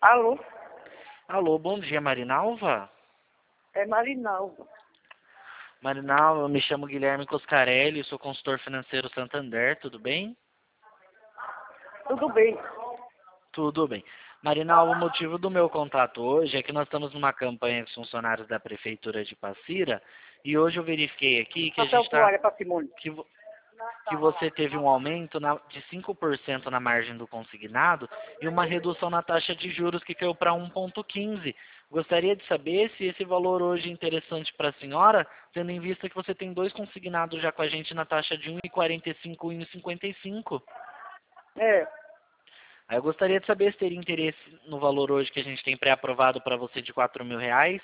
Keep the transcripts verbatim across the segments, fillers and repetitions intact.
Alô? Alô, bom dia, Marinalva? É Marinalva. Marinalva, eu me chamo Guilherme Coscarelli, sou consultor financeiro Santander, tudo bem? Tudo bem. Tudo bem. Marinalva, o motivo do meu contato hoje é que nós estamos numa campanha com os funcionários da Prefeitura de Passira e hoje eu verifiquei aqui que a Papel gente está... toalha para Simone. Que, vo- que você teve um aumento na- de cinco por cento na margem do consignado e uma redução na taxa de juros que caiu para um vírgula quinze. Gostaria de saber se esse valor hoje é interessante para a senhora, tendo em vista que você tem dois consignados já com a gente na taxa de um vírgula quarenta e cinco e um vírgula cinquenta e cinco. É. Aí eu gostaria de saber se teria interesse no valor hoje que a gente tem pré-aprovado para você de quatro mil reais.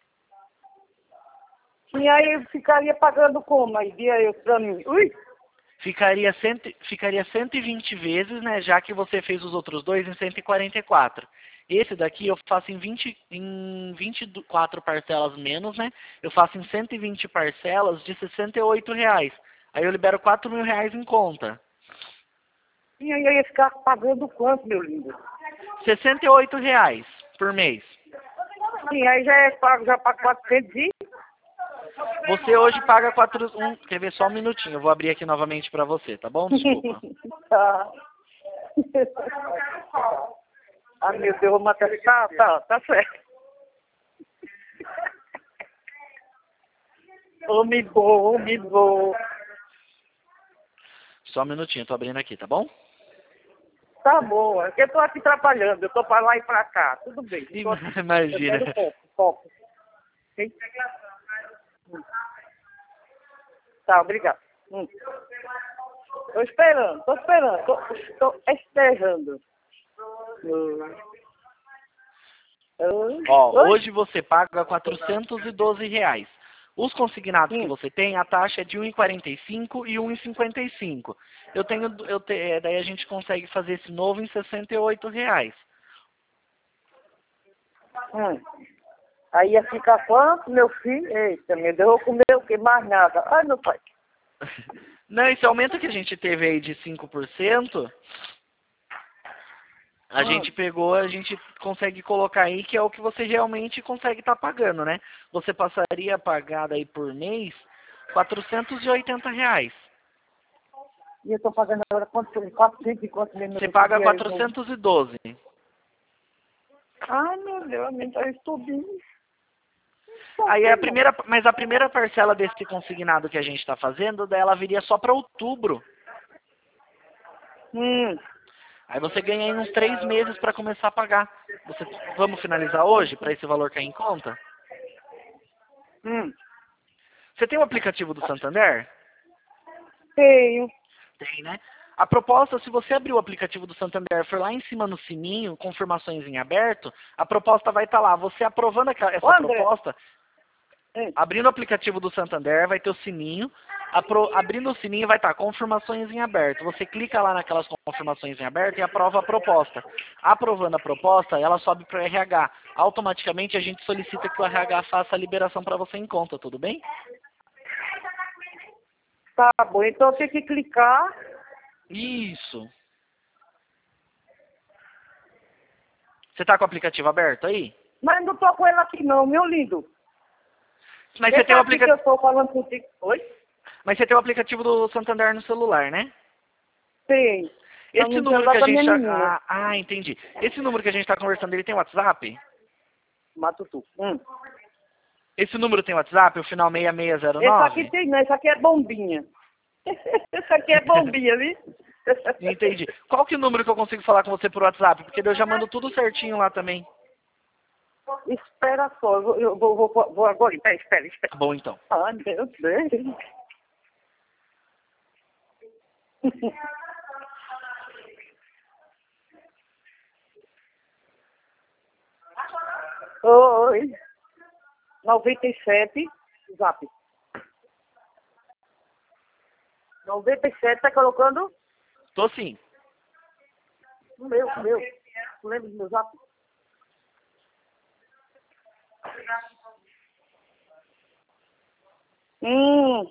E aí eu ficaria pagando como? Aí dia eu pra mim. Ui! Ficaria, cento, ficaria cento e vinte vezes, né, já que você fez os outros dois em cento e quarenta e quatro. Esse daqui eu faço em, vinte, em vinte e quatro parcelas menos, né? Eu faço em cento e vinte parcelas de sessenta e oito reais. Aí eu libero quatro mil reais em conta. E aí eu ia ficar pagando quanto, meu lindo? sessenta e oito reais por mês. E aí já é pago, já pago quatrocentos e... Você hoje paga quatro... Um, quer ver só um minutinho? Eu vou abrir aqui novamente para você, tá bom? Desculpa. Tá. Ah, meu Deus, vou matar. Tá, tá, tá certo. Homem bom, homem bom. Só um minutinho, eu tô abrindo aqui, tá bom? Tá bom, é que eu tô aqui trabalhando, eu tô pra lá e pra cá. Tudo bem. Eu tô aqui. Eu Imagina. quero copo, copo. Ok? Hum. Tá, obrigado. Hum. Tô esperando, tô esperando, tô, tô esperando. Hum. Ó, Oi? hoje você paga quatrocentos e doze reais. Os consignados que Hum. você tem, a taxa é de um vírgula quarenta e cinco e um vírgula cinquenta e cinco. Eu tenho, eu te, é, daí a gente consegue fazer esse novo em sessenta e oito reais. Hum. Aí ia ficar quanto, meu filho? Eita, meu Deus, eu vou comer o que? Mais nada. Ai, meu pai. Não, esse aumento que a gente teve aí de cinco por cento, a Hum. gente pegou, a gente consegue colocar aí que é o que você realmente consegue estar pagando, né? Você passaria a pagar aí por mês quatrocentos e oitenta reais. E eu tô pagando agora quanto? quatrocentos e quanto mesmo? Você Eu paga pedi aí, eu vou- quatrocentos e doze. Ai, meu Deus, a mente tá subindo. Aí a primeira, mas a primeira parcela desse consignado que a gente está fazendo, dela viria só para outubro. Hum. Aí você ganha aí uns três meses para começar a pagar. Você, vamos finalizar hoje para esse valor cair em conta? Hum. Você tem o aplicativo do Santander? Tenho. Tem, né? A proposta, se você abrir o aplicativo do Santander e for lá em cima no sininho, confirmações em aberto, a proposta vai estar lá. Você aprovando aquela- Ô, essa André. proposta, Hum. abrindo o aplicativo do Santander, vai ter o sininho. Apro- abrindo o sininho vai estar confirmações em aberto. Você clica lá naquelas confirmações em aberto e aprova a proposta. Aprovando a proposta, ela sobe para o R H. Automaticamente a gente solicita que o R H faça a liberação para você em conta, tudo bem? Tá bom, então eu tenho que clicar. Isso. Você está com o aplicativo aberto aí? Mas não tô com ele aqui não, meu lindo. Mas você Esse tem o aqui que aplicativo. eu tô falando contigo. Oi? Mas você tem o aplicativo do Santander no celular, né? Tem. Eu Esse não tenho número que nada a da gente minha tá... menina. Ah, ah, entendi. Esse número que a gente está conversando, ele tem WhatsApp? Matutu. Hum. Esse número tem WhatsApp, o final seis seis zero Esse aqui nove? tem não, esse aqui é bombinha. Esse aqui é bombinha, viu? Entendi. Qual que é o número que eu consigo falar com você por WhatsApp? Porque eu já mando tudo certinho lá também. Espera só, eu vou, eu vou, vou, vou agora. Espera, espera, espera. Tá bom, então. Ai, meu Deus. Oi. noventa e sete, zap. noventa e sete, tá colocando? Tô sim. O meu, o meu. Tu lembra do meu zap? Hum.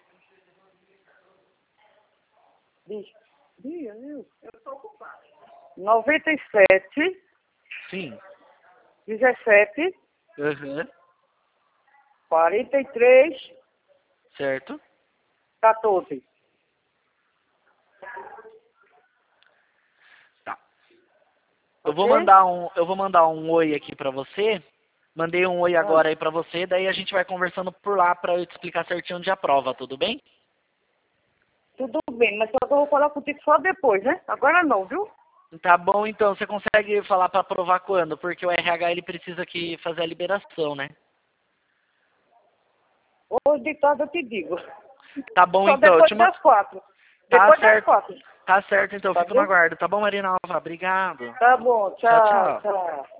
Diz. Diz, eu. Eu tô ocupado. noventa e sete, Sim. dezessete, Uhum. quarenta e três, Certo. quatorze. Tá. Eu vou Ok? mandar um, eu vou mandar um oi aqui pra você. Mandei um oi Ah, agora aí pra você, daí a gente vai conversando por lá pra eu te explicar certinho onde é a prova, tudo bem? tudo bem, mas só que eu vou falar contigo só depois, né? Agora não, viu? Tá bom, então. Você consegue falar pra provar quando? Porque o R H ele precisa que fazer a liberação, né? Hoje de tarde eu te digo. Tá bom, Só então. Eu depois te ma... das quatro. Tá Depois das certo. quatro. Tá certo, então. Tá Fico no bom? aguardo. Tá bom, Marinalva? Obrigado. Tá bom. Tchau, Tchau, tchau. tchau.